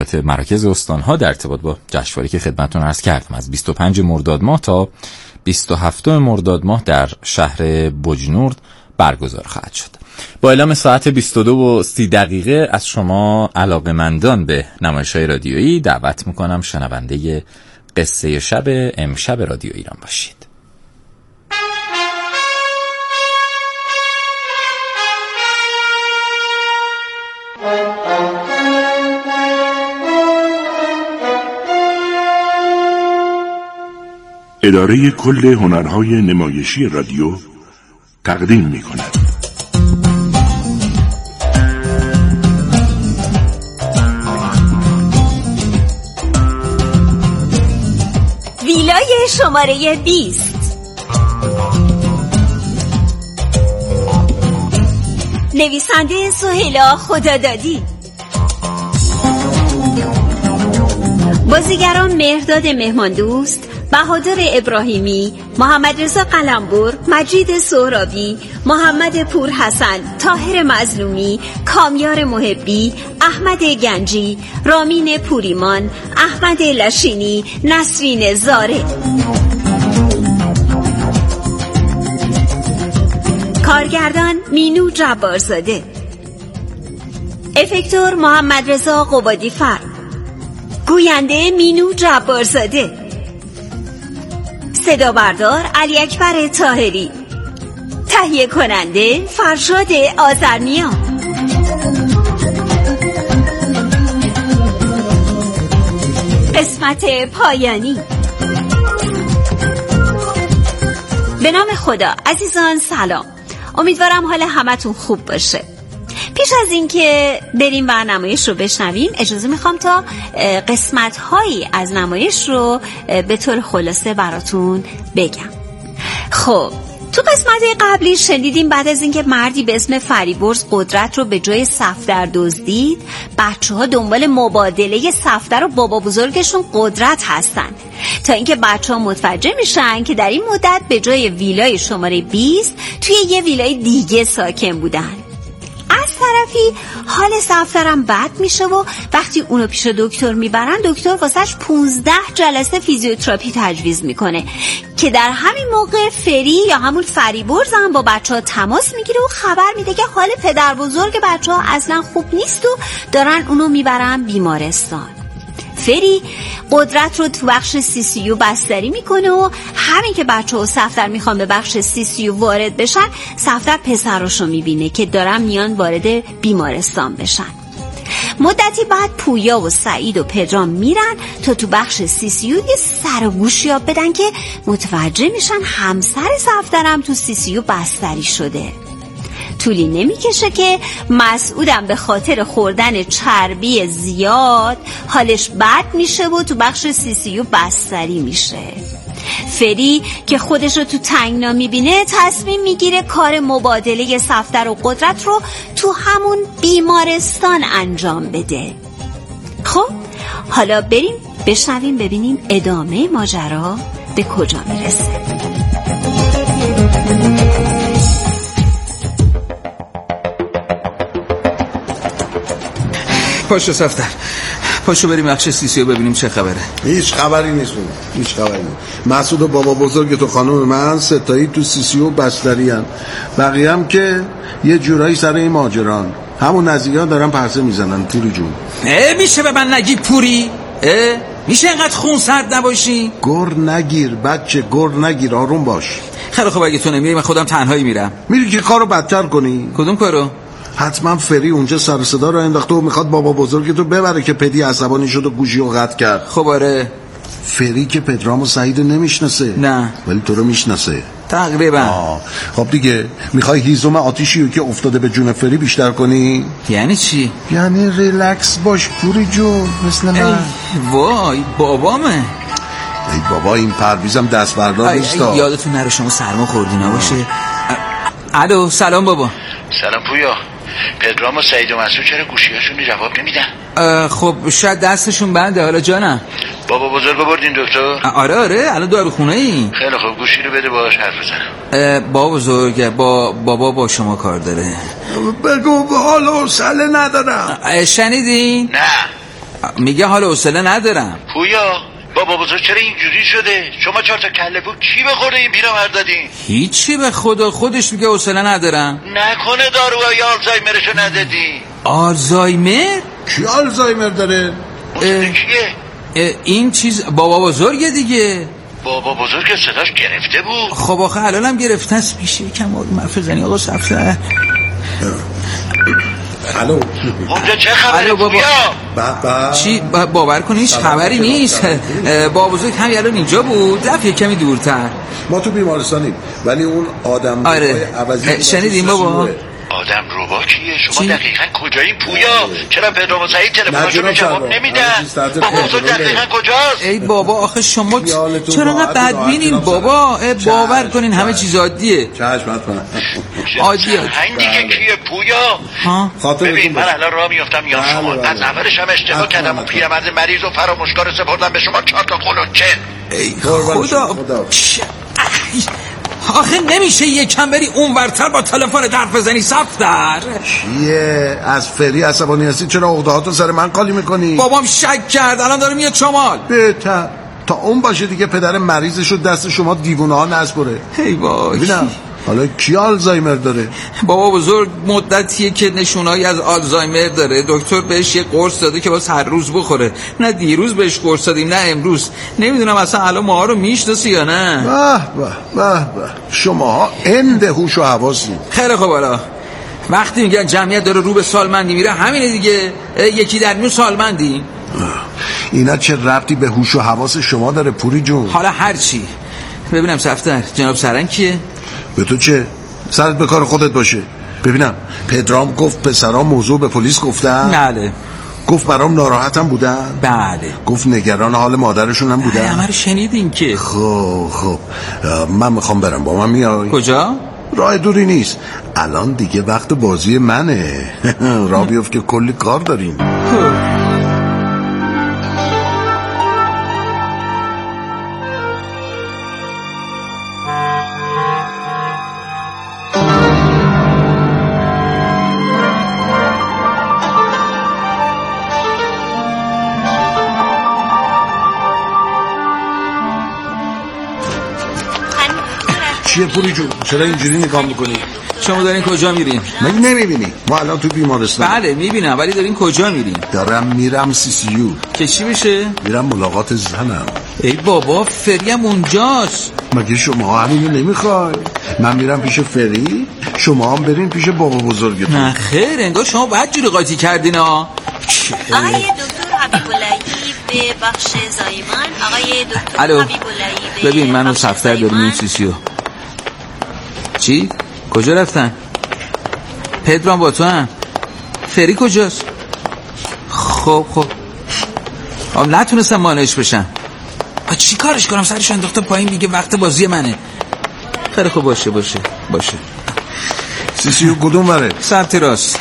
البته مراکز استان‌ها در ارتباط با جشنواره که خدمتتون عرض کردم از 25 مرداد ماه تا 27 مرداد ماه در شهر بجنورد برگزار خواهد شد. با اعلام ساعت 22:30 از شما علاقه‌مندان به نمایش‌های رادیویی دعوت می‌کنم شنونده قصه شب امشب رادیو ایران باشید. اداره کل هنرهای نمایشی رادیو تقدیم می‌کند. ویلای شماره 20. نویسنده سهیلا خدادادی. بازیگران مهرداد مهماندوست، بهادر ابراهیمی، محمد رضا قلمبر، مجید سهرابی، محمد پورحسن، طاهر مظلومی، کامیار محبی، احمد گنجی، رامین پوریمان، احمد لشینی، نسرین زاره. کارگردان مینو جبارزاده. افکتور محمد رضا قبادی فر. گوینده مینو جبارزاده. صدا بردار علی اکبر طاهری. تهیه کننده فرشاد آذرنیا. قسمت پایانی. به نام خدا. عزیزان سلام، امیدوارم حال همتون خوب باشه. پیش از این که بریم و نمایش رو بشنویم اجازه میخوام تا قسمت هایی از نمایش رو به طور خلاصه براتون بگم. خب تو قسمت قبلی شنیدیم بعد از اینکه مردی به اسم فریبرز قدرت رو به جای صفدر دزدید، بچه‌ها دنبال مبادله صفدر و بابا بزرگشون قدرت هستن تا اینکه بچه‌ها متوجه میشن که در این مدت به جای ویلای شماره 20 توی یه ویلای دیگه ساکن بودن. از طرفی حال صفدرم بد میشه و وقتی اونو پیش دکتر میبرن دکتر واسش 15 جلسه فیزیوتراپی تجویز میکنه که در همین موقع فری یا همون فریبرز هم با بچه‌ها تماس میگیره و خبر میده که حال پدر بزرگ بچه‌ها اصلا خوب نیست و دارن اونو میبرن بیمارستان. فری قدرت رو تو بخش CCU بستری میکنه و همین که بچه و صفدر میخوان به بخش CCU وارد بشن، صفدر پسراشو میبینه که دارن میان وارد بیمارستان بشن. مدتی بعد پویا و سعید و پدرام میرن تا تو بخش CCU یه سر و گوش یاب بدن که متوجه میشن همسر صفدرم تو CCU بستری شده. طولی نمیکشه که مسعودم به خاطر خوردن چربی زیاد حالش بد میشه و تو بخش CCU بستری میشه. فری که خودش رو تو تنگنا میبینه تصمیم میگیره کار مبادله صفدر و قدرت رو تو همون بیمارستان انجام بده. خب حالا بریم بشنویم ببینیم ادامه ماجرا به کجا میرسه. پاشو صفدر، پاشو بریم بخش CCU ببینیم چه خبره. هیچ خبری نیست، هیچ خبری نیست. مسعود و بابا بزرگ تو خانم من ستایی تو CCU بستری هن. بقیه هم که یه جورایی سر این ماجران همون نزدیکا دارن پرسه میزنن. پوری جون میشه به من نگی پوری؟ میشه اینقدر خون سرد نباشی؟ گر نگیر بچه، گر نگیر، آروم باش. خیلی خوب، اگه تو نمیای من خودم تنهایی میرم. میری که کارو بدتر کنی. کدوم کارو؟ حتما فری اونجا سر صدا رو انداخته و میخواد بابا بزرگ تو ببره که پدی عصبانی شد و گوشی رو قطع کرد. خب آره. فری که پدرام و سعید نمیشناسه. نه ولی تو رو میشناسه تقریبا. خب دیگه میخوای هیزم آتیشی رو که افتاده به جون فری بیشتر کنی؟ یعنی چی؟ یعنی ریلکس باش پوری جون، مثل من. وای بابامه. ای بابا این پرویزم دست بردار نیستا. یادتون نره شما سرما خوردی نباشه. الو سلام بابا. سلام پویا. پدرام و سعید و مسعود چرا گوشیاشون جواب نمیدن؟ خب شاید دستشون بنده. حالا جانم بابا بزرگو بردین دکتر؟ آره الان داروخونه ای. خیلی خوب، گوشی رو بده باهاش حرف بزنم. بابا بزرگ بابا با شما کار داره. بگو حالا حوصله ندارم. شنیدین؟ میگه حال حوصله ندارم. پویا بابا بزرگ چرا اینجوری شده؟ شما 4 تا کله پو کی بخوره این پیرمرد دادین؟ هیچی به خدا، خودش میگه حوصله ندارم. نکنه داروهای آلزایمرشو ندادی؟ آلزایمر؟ کی آلزایمر داره؟ کیه؟ این چیز بابا بزرگه دیگه. بابا بزرگ صداش گرفته بود. خب آخه الانم گرفته است. میشه یکم آروم حرف بزنی آقا صفدر؟ الو اونجا چه خبره پویا؟ چی باور کنی هیچ خبری نیست. بابا بزرگ همین الان اینجا بود، رفت یک کمی دورتر. ما تو بیمارستانیم ولی اون آدم آره شنیدیم بابا. آدم روبا کیه؟ شما دقیقا کجایین پویا؟ چرا پدرام و سعید تلفنشون جواب نمیدن؟ بابا بزرگ دقیقا کجاست؟ ای بابا آخه شما چرا انقدر بدبینین بابا؟ باور کنین همه چیز عادیه. عادیه. این دیگه کیه پویا؟ ببین من الان راه میافتم یا شما از اولش هم اشتباه کردم و پیرمرد مریض و فراموشکار سپردم به شما 4 تا قلوچه. ای خدا. آخه نمیشه یکم بری اون ورتر با تلفن حرف بزنی صفدر؟ چیه؟ از فری عصبانی هستی؟ چرا عقدهاتو سر من خالی میکنی؟ بابام شک کرد الان داره میاد شمال. بهتر تا اون باشه دیگه پدر مریضشو دست شما دیوونه ها نسپره. ای وای ببینم حالا کی آلزایمر داره؟ بابا بزرگ مدتیه که نشونایی از آلزایمر داره. دکتر بهش یه قرص داده که باز هر روز بخوره. نه دیروز بهش قرص دادیم نه امروز. نمیدونم اصلا الان ماها رو میشناسی یا نه. به شماها اند هوش و حواسی. خیلی خوب. حالا وقتی میگن جمعیت داره رو به سالمندی میره همینه دیگه. یکی در میون سالمندی. اینا چه ربطی به هوش و حواس شما داره پوری جون؟ حالا هرچی. ببینم صفدر جناب سرنگ کیه؟ به تو چه؟ سرت به کار خودت باشه. ببینم پدرام گفت پسرام موضوع به پلیس گفتن؟ بله. گفت برام ناراحتم بودن؟ بله. گفت نگران حال مادرشون هم بودن؟ همه رو شنیدین که. خب من میخوام برم. با من میای؟ کجا؟ راه دوری نیست. الان دیگه وقت بازی منه. راه بیفت که کلی کار داریم. چیه پوری جون؟ چرا اینجوری نگاه میکنی؟ شما دارین کجا میرین؟ مگه نمیبینی؟ ما الان تو بیمارستان. بله میبینم ولی دارین کجا میرین؟ دارم میرم CCU. که چی بشه؟ میرم ملاقات زنم. ای بابا فریم اونجاست. مگه شما همینو نمیخوای؟ من میرم پیش فری، شما هم برین پیش بابا بزرگتون. نه خیر انگار شما باید جوری قاطی کردین ها. آقای دکتر حبیب‌اللهی به بخش زایمان. آقای دکتر حبیب‌اللهی ببین منو صفدر داریم این CCU. چی؟ کجا رفتن؟ پدرام با تو هم؟ فری کجاست؟ خب نتونستم مانعش بشم. چی کارش کنم؟ سرش انداخته پایین دیگه وقت بازی منه. خیلی خوب باشه CCU کدوم بره؟ سمت راست.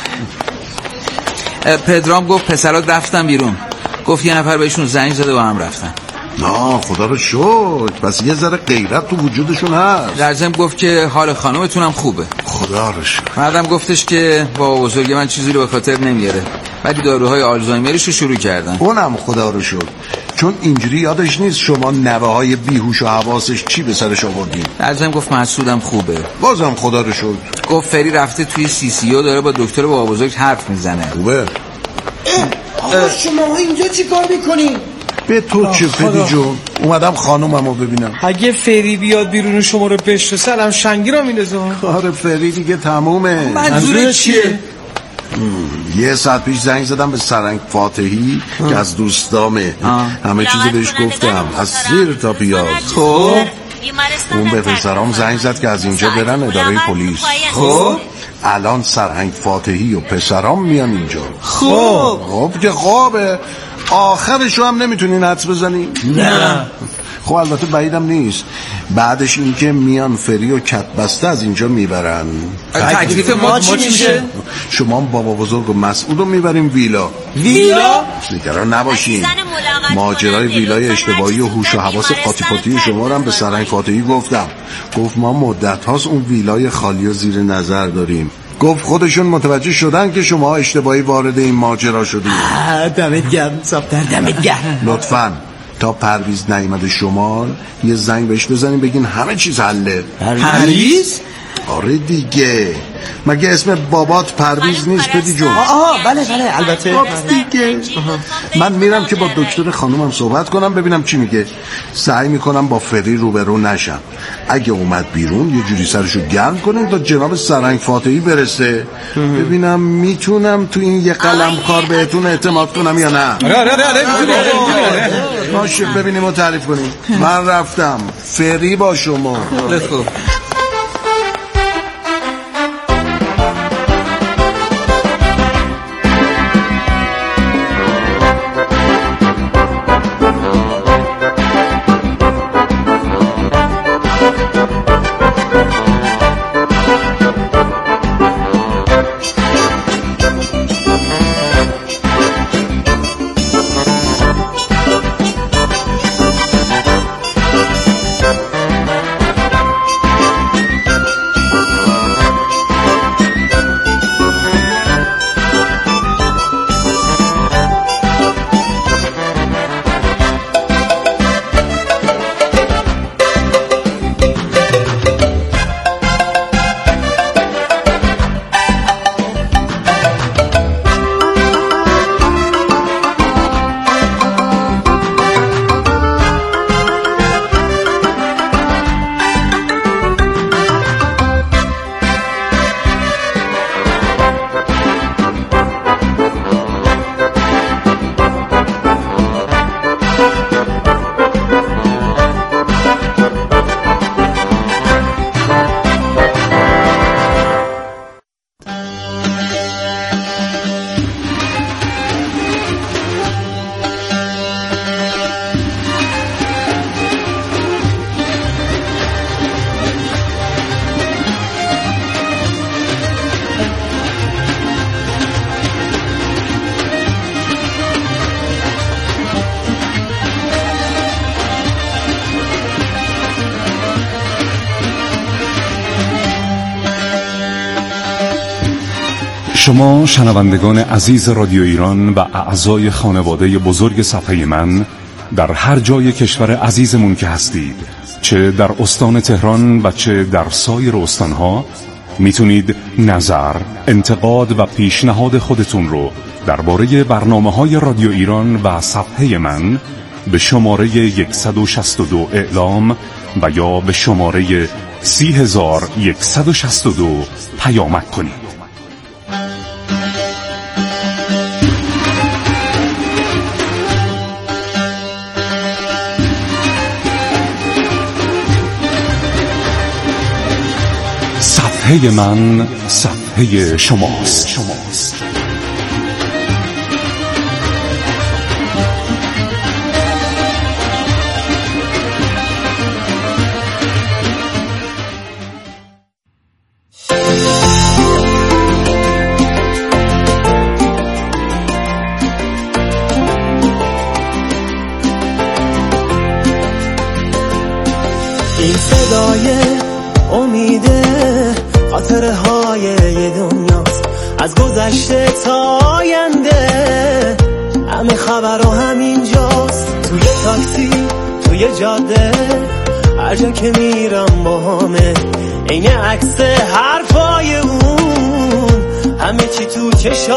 پدرام گفت پسرات رفتن بیرون. گفت یه نفر بهشون زنگ زده و هم رفتن. نه خدا رو شکر. پس یه ذره غیرت تو وجودشون هست. در ضمن گفت که حال خانومتونم خوبه. خدا رو شکر. بعدم گفتش که بابا بزرگ من چیزی رو به خاطر نمیاره ولی داروهای آلزایمرش رو شروع کردن. اونم خدا رو شکر. چون اینجوری یادش نیست شما نوه‌های بیهوش و حواسش چی به سرش آوردین. در ضمن گفت مسعودم خوبه. بازم خدا رو شکر. گفت فری رفته توی CCU داره با دکتر بابا بزرگ حرف میزنه. خوبه. آقا شما اینجا چی کار میکنین؟ به تو چه فری جون؟ اومدم خانوممو ببینم. اگه فری بیاد بیرون شما رو بشناسه الان شنگی را میندازه. آره فری دیگه تمومه. منظور چیه؟ یه ساعت پیش زنگ زدم به سرنگ فاتحی که از دوستامه. همه چیزو بهش گفتم از سیر تا پیاز. خب اون به پسرام زنگ زد که از اینجا برن اداره پلیس. خب الان سرهنگ فاتحی و پسرام میان اینجا. خب که خوابه. آخرشو هم نمیتونین حدس بزنی؟ نه. خب البته بعیدم نیست. بعدش این که میان فری و کت بسته از اینجا میبرن. تکلیف ما چی میشه؟ شما بابا بزرگ و مسعود رو میبریم ویلا. نگران نباشین. ماجرای ویلای اشتباهی و هوش و حواس قاطی پاتی شما رو هم به سرهنگ فاتحی گفت ما مدت هاست اون ویلای خالی و زیر نظر داریم. گفت خودشون متوجه شدن که شما اشتباهی وارد این ماجرا شدید. دمت گرم صاحبتر، دمت گرم. لطفاً تا پرویز نیامده شمال یه زنگ بهش بزنیم بگین همه چیز حله. پرویز؟ آره دیگه، مگه اسم بابات پرویز نیست پدی جون؟ بله البته. دیگه من میرم که با دکتر خانومم صحبت کنم ببینم چی میگه. سعی میکنم با فری روبرو نشم. اگه اومد بیرون یه جوری سرشو گرم کنیم تا جناب سرنگ فاتحی برسه. ببینم میتونم تو این یه قلم کار بهتون اعتماد کنم یا نه. باشه ببینیم و تعریف کنیم. من رفتم، فری با شما. شما شنوندگان عزیز رادیو ایران و اعضای خانواده بزرگ صفحه من در هر جای کشور عزیزمون که هستید، چه در استان تهران و چه در سایر استانها، میتونید نظر، انتقاد و پیشنهاد خودتون رو درباره برنامه‌های رادیو ایران و صفحه من به شماره 162 اعلام و یا به شماره 30162 پیامک کنید. صفحه من صفحه شماست. این صدای امیده خاطره های یه دنیاست، از گذشته تا آینده همه خبر و همینجاست. توی تاکسی، توی جاده، هر جا که میرم با همه عین عکس حرفای اون، همه چی تو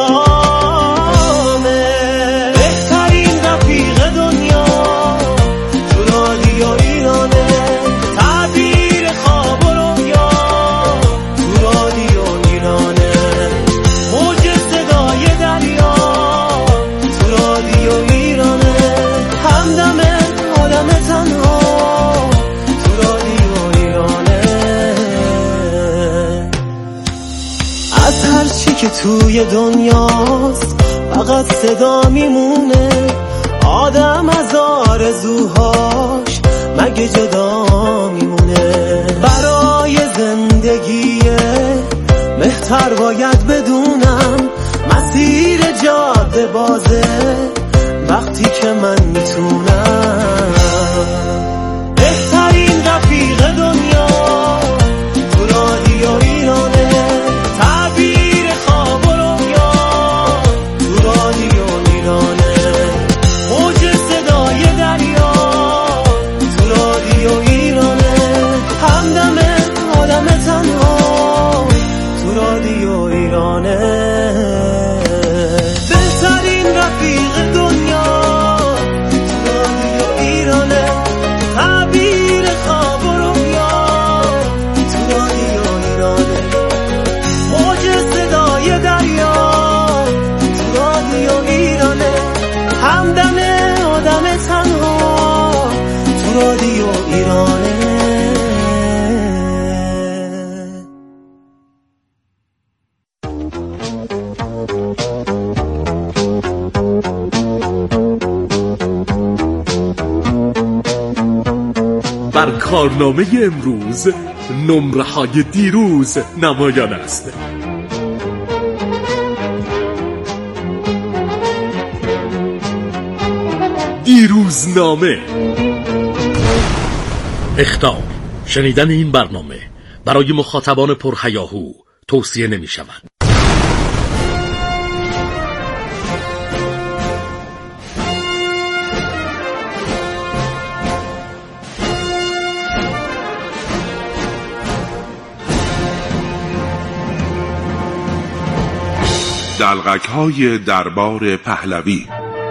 چشامه. بهترین رفیق دنیا تو رادیو ایرانه، تعبیر خواب و رویا تو رادیو ایرانه، موج صدای دریا تو رادیو ایرانه، همدم آدم تنها تو رادیو ایرانه. از هر چی که توی دنیاست فقط صدا میمونه، آدم از آرزوهاش مگه جدا میمونه. برای زندگی بهتر باید بدونم مسیر جاده بازه وقتی که من میتونم. بهترین رفیق دنیا تو رادیو ایرانه، تعبیر رادیو ایرانه. بر کارنامه امروز نمره‌های دیروز نمایان است. دیروزنامه. اخطار: شنیدن این برنامه برای مخاطبان پرهیاهو توصیه نمی شود. دلقک‌های دربار پهلوی.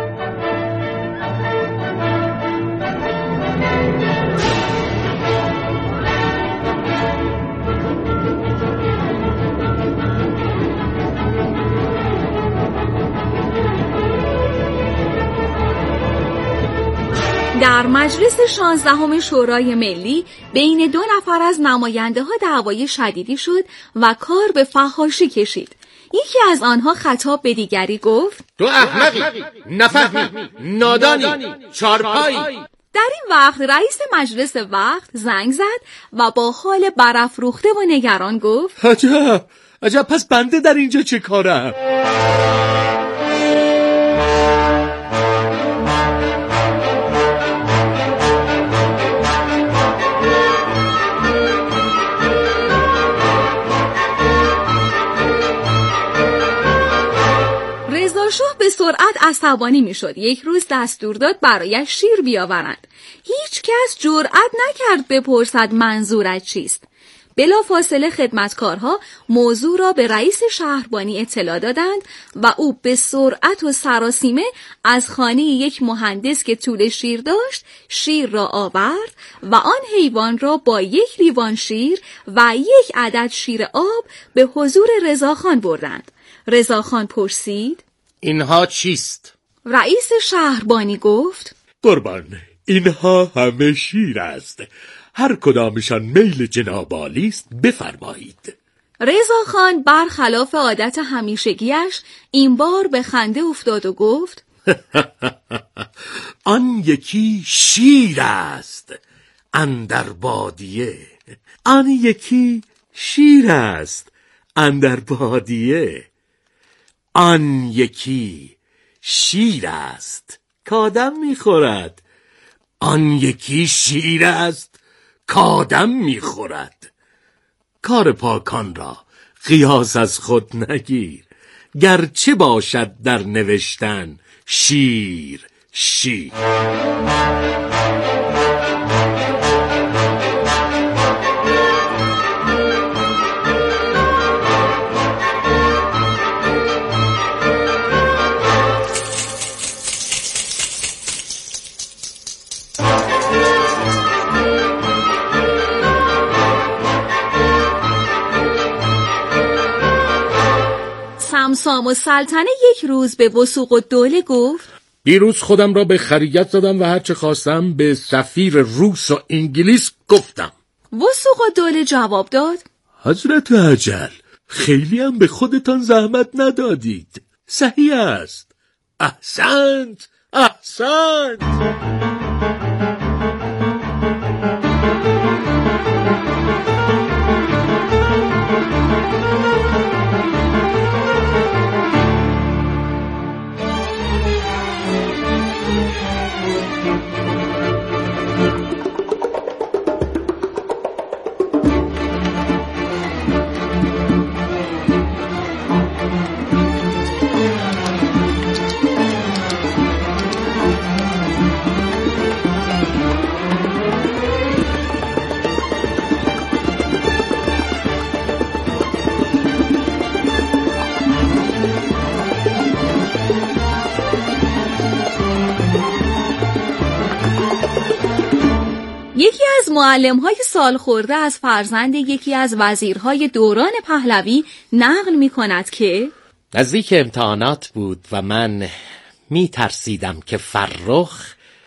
در مجلس 16 شورای ملی بین 2 نفر از نماینده ها دعوای شدیدی شد و کار به فحاشی کشید. یکی از آنها خطاب به دیگری گفت: تو احمقی، نفهمی، نادانی، چارپایی. در این وقت رئیس مجلس وقت زنگ زد و با حال برافروخته و نگران گفت: عجب پس بنده در اینجا چه کارم؟ شاه به سرعت عصبانی می شد. یک روز دستور داد برایش شیر بیاورند. هیچ کس جرأت نکرد بپرسد منظورت چیست. بلافاصله خدمتکارها موضوع را به رئیس شهربانی اطلاع دادند و او به سرعت و سراسیمه از خانه یک مهندس که طول شیر داشت شیر را آورد و آن حیوان را با 1 لیوان شیر و 1 عدد شیر آب به حضور رضاخان بردند. رضاخان پرسید: اینها چیست؟ رئیس شهربانی گفت: قربان، اینها همه شیر است. هر کدامشان میل جناب عالی است بفرمایید. رضاخان برخلاف عادت همیشگیش این بار به خنده افتاد و گفت: آن یکی شیر است اندر بادیه. آن یکی شیر است اندر بادیه. آن یکی شیر است کآدم میخورد. آن یکی شیر است کآدم میخورد. کار پاکان را قیاس از خود نگیر، گرچه باشد در نوشتن شیر شیر. سامسام السلطنه یک روز به وثوق الدوله گفت: دیروز خودم را به خریت زدم و هرچه خواستم به سفیر روس و انگلیس گفتم. وثوق الدوله جواب داد: حضرت اجل، خیلی هم به خودتان زحمت ندادید. صحیح است. احسنت احسنت. یکی از معلم‌های سالخورده از فرزند یکی از وزیرهای دوران پهلوی نقل می‌کند که نزدیک امتحانات بود و من می‌ترسیدم که فرخ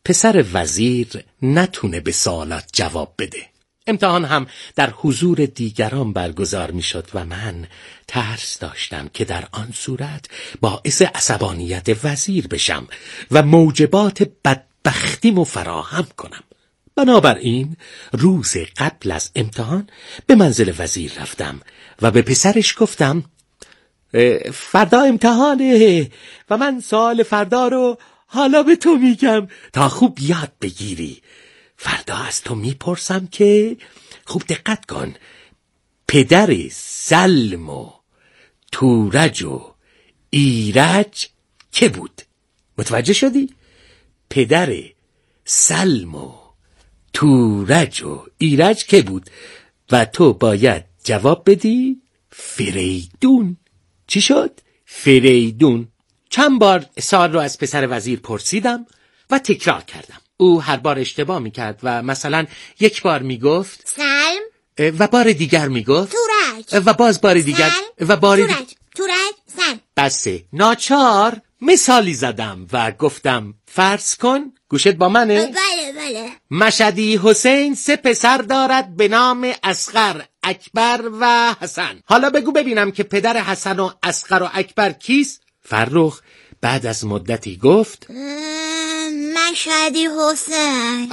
پسر وزیر نتونه به سوالات جواب بده. امتحان هم در حضور دیگران برگزار می شد و من ترس داشتم که در آن صورت باعث عصبانیت وزیر بشم و موجبات بدبختیمو فراهم کنم. بنابراین روز قبل از امتحان به منزل وزیر رفتم و به پسرش گفتم فردا امتحانه و من سوال فردا رو حالا به تو میگم تا خوب یاد بگیری. فردا از تو میپرسم که خوب دقت کن، پدر سلم و تورج و ایرج که بود؟ متوجه شدی؟ پدر سلم و تورج و ایرج که بود؟ و تو باید جواب بدی فریدون. چی شد؟ فریدون. چند بار سوال رو از پسر وزیر پرسیدم و تکرار کردم. او هر بار اشتباه میکرد و مثلا یک بار میگفت سلم و بار دیگر میگفت تورج و باز بار دیگر و بار تورج سلم. بسه. ناچار مثالی زدم و گفتم فرض کن، گوشت با منه؟ بله. مشهدی حسین 3 پسر دارد به نام اصغر، اکبر و حسن. حالا بگو ببینم که پدر حسن و اصغر و اکبر کیست؟ فرخ بعد از مدتی گفت مشهدی حسین.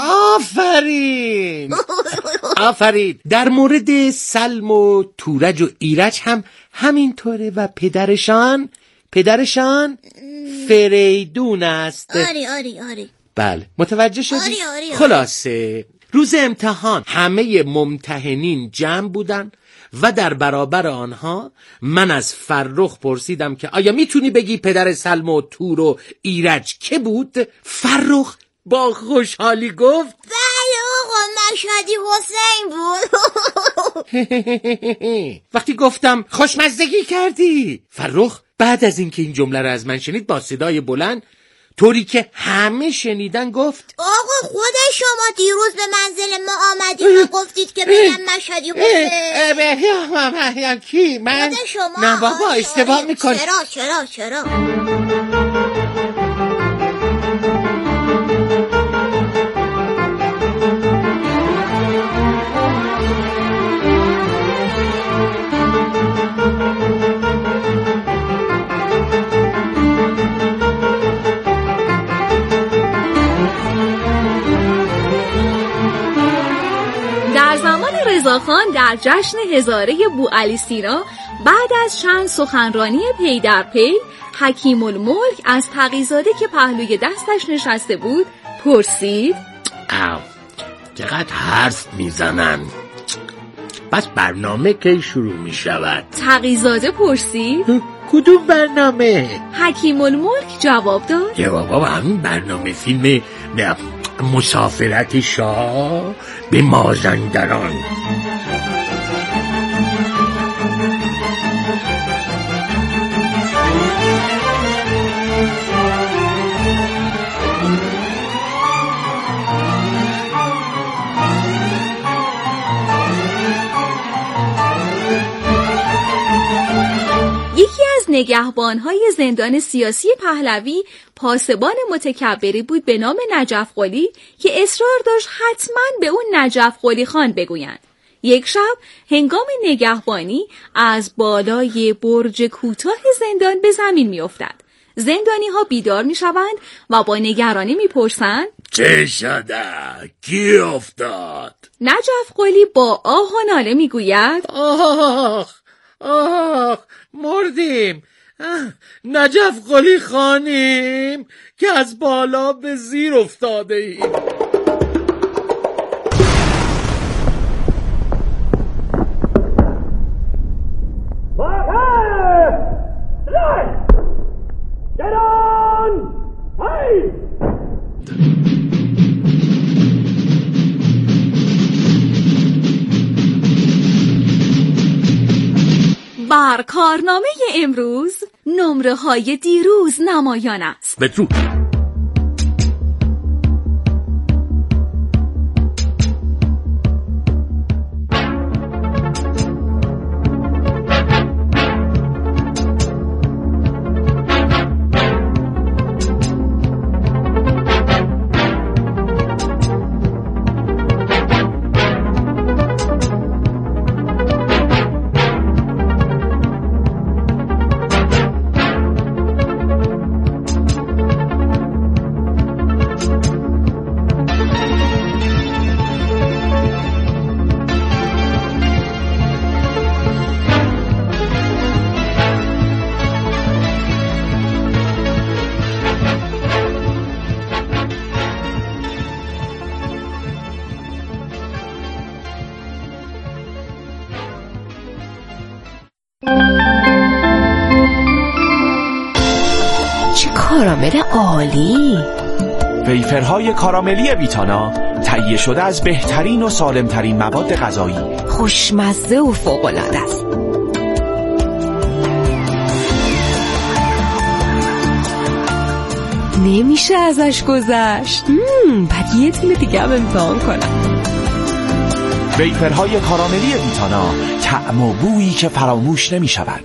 آفرین. در مورد سلم و تورج و ایرج هم همینطوره و پدرشان فریدون است. آری. بله متوجه شدی؟ آری. خلاصه روز امتحان همه ممتحنین جمع بودن و در برابر آنها من از فرخ پرسیدم که آیا میتونی بگی پدر سلم و تور و ایرج که بود؟ فرخ با خوشحالی گفت بله آقا، مشهدی حسین بود. وقتی گفتم خوشمزدگی کردی، فرخ بعد از اینکه این جمله رو از من شنید با صدای بلند طوری که همه شنیدن گفت آقا خود شما دیروز به منزل ما آمدید و گفتید که بگم مشهدی حسین. کی؟ من؟ نه بابا اشتباه میکنی. چرا؟ در زمان رضاخان در جشن هزاره بوعلی سینا بعد از چند سخنرانی پی در پی، حکیم الملک از تقی‌زاده که پهلوی دستش نشسته بود پرسید چقدر حرف میزنن، پس برنامه کی شروع میشود؟ تقی‌زاده پرسید کدوم برنامه؟ حکیم الملک جواب داد بابا همین برنامه فیلم مسافرت شاه به مازندران. نگهبان‌های زندان سیاسی پهلوی پاسبان متکبری بود به نام نجف قلی که اصرار داشت حتما به اون نجف قلی خان بگویند. یک شب هنگام نگهبانی از بالای برج کوتاه زندان به زمین می‌افتد. زندانی ها بیدار می‌شوند و با نگرانی می‌پرسند چه شده؟ کی افتاد؟ نجف قلی با آه و ناله می‌گوید آخ مردیم. نجف قلی خانیم که از بالا به زیر افتاده ایم. بر کارنامه امروز نمره های دیروز نمایان است. بدرود. کارامل عالی. ویفرهای کاراملی ویتانا تهیه شده از بهترین و سالمترین مواد غذایی، خوشمزه و فوق‌العاده است. نمیشه ازش گذشت. بعد یه تونه دیگه هم امتحان کنم. ویفرهای کاراملی ویتانا، طعم و بویی که فراموش نمی شود.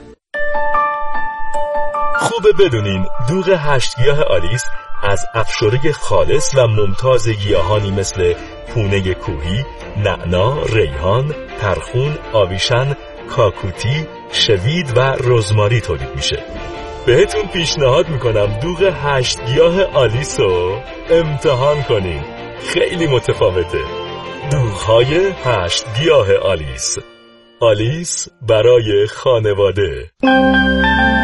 خوبه بدونین دوغ 8 گیاه آلیس از افشوره خالص و ممتاز گیاهانی مثل پونه کوهی، نعنا، ریحان، ترخون، آویشن، کاکوتی، شوید و رزماری تولید میشه. بهتون پیشنهاد میکنم دوغ 8 گیاه آلیس رو امتحان کنین. خیلی متفاوته. دوغ‌های 8 گیاه آلیس. آلیس برای خانواده.